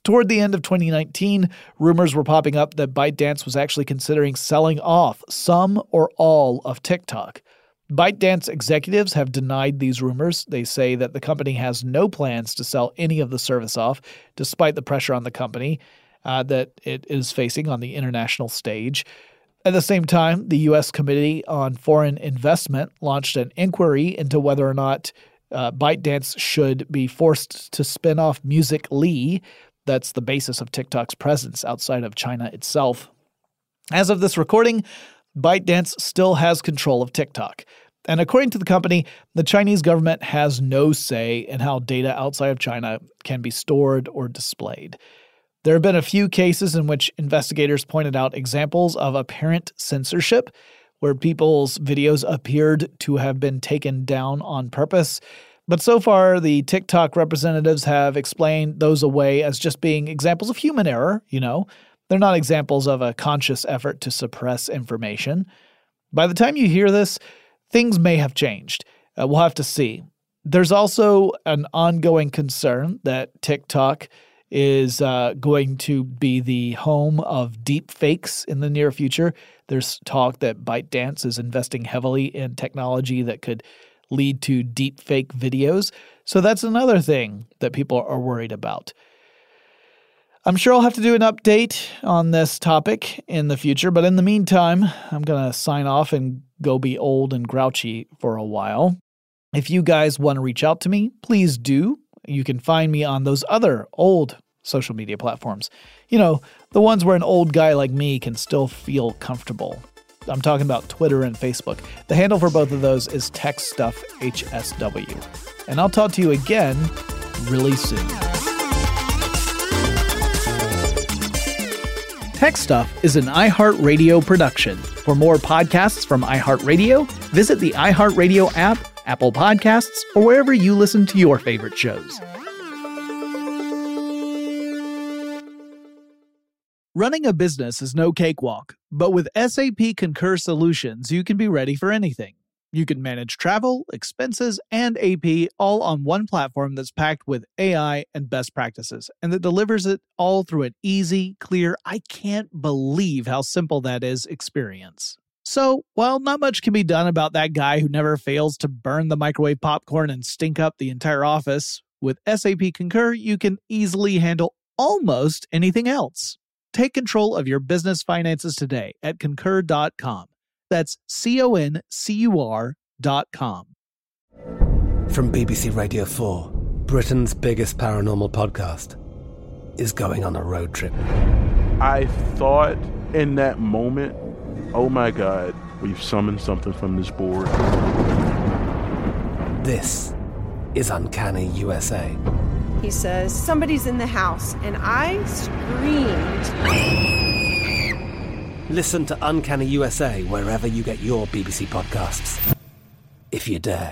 Speaker 1: Toward the end of twenty nineteen, rumors were popping up that ByteDance was actually considering selling off some or all of TikTok. ByteDance executives have denied these rumors. They say that the company has no plans to sell any of the service off, despite the pressure on the company uh, that it is facing on the international stage. At the same time, the U S Committee on Foreign Investment launched an inquiry into whether or not uh, ByteDance should be forced to spin off Musical.ly. That's the basis of TikTok's presence outside of China itself. As of this recording, ByteDance still has control of TikTok. And according to the company, the Chinese government has no say in how data outside of China can be stored or displayed. There have been a few cases in which investigators pointed out examples of apparent censorship, where people's videos appeared to have been taken down on purpose. But so far, the TikTok representatives have explained those away as just being examples of human error, you know. They're not examples of a conscious effort to suppress information. By the time you hear this, things may have changed. Uh, we'll have to see. There's also an ongoing concern that TikTok is uh, going to be the home of deep fakes in the near future. There's talk that ByteDance is investing heavily in technology that could lead to deep fake videos. So that's another thing that people are worried about. I'm sure I'll have to do an update on this topic in the future, but in the meantime, I'm going to sign off and go be old and grouchy for a while. If you guys want to reach out to me, please do. You can find me on those other old social media platforms. You know, the ones where an old guy like me can still feel comfortable. I'm talking about Twitter and Facebook. The handle for both of those is TechStuffHSW. And I'll talk to you again really soon. Tech Stuff is an iHeartRadio production. For more podcasts from iHeartRadio, visit the iHeartRadio app, Apple Podcasts, or wherever you listen to your favorite shows. Running a business is no cakewalk, but with S A P Concur Solutions, you can be ready for anything. You can manage travel, expenses, and A P all on one platform that's packed with A I and best practices, and that delivers it all through an easy, clear, I can't believe how simple that is experience. So, while not much can be done about that guy who never fails to burn the microwave popcorn and stink up the entire office, with S A P Concur, you can easily handle almost anything else. Take control of your business finances today at concur dot com. That's C O N C U R dot com.
Speaker 3: From B B C Radio four, Britain's biggest paranormal podcast is going on a road trip.
Speaker 4: I thought in that moment, oh my God, we've summoned something from this board.
Speaker 3: This is Uncanny U S A.
Speaker 5: He says, somebody's in the house, and I screamed.
Speaker 3: Listen to Uncanny U S A wherever you get your B B C podcasts, if you dare.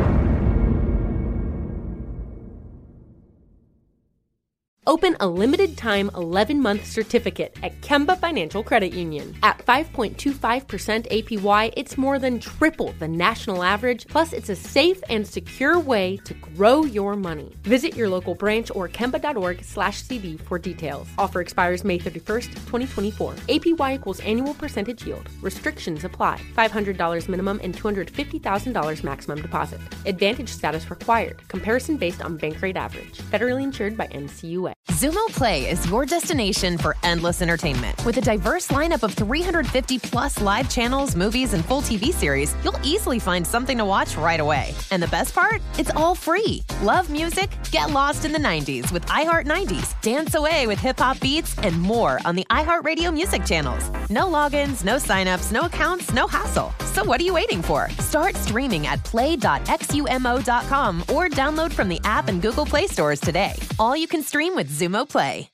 Speaker 7: Open a limited-time eleven-month certificate at Kemba Financial Credit Union. At five point two five percent A P Y, it's more than triple the national average, plus it's a safe and secure way to grow your money. Visit your local branch or kemba.org slash CD for details. Offer expires May thirty-first, twenty twenty-four. A P Y equals annual percentage yield. Restrictions apply. five hundred dollars minimum and two hundred fifty thousand dollars maximum deposit. Advantage status required. Comparison based on bank rate average. Federally insured by N C U A.
Speaker 8: Xumo Play is your destination for endless entertainment. With a diverse lineup of three hundred fifty plus live channels, movies, and full T V series, you'll easily find something to watch right away. And the best part? It's all free. Love music? Get lost in the nineties with iHeart nineties. Dance away with hip-hop beats and more on the iHeartRadio music channels. No logins, no signups, no accounts, no hassle. So what are you waiting for? Start streaming at play dot xumo dot com or download from the app and Google Play stores today. All you can stream with Xumo Play.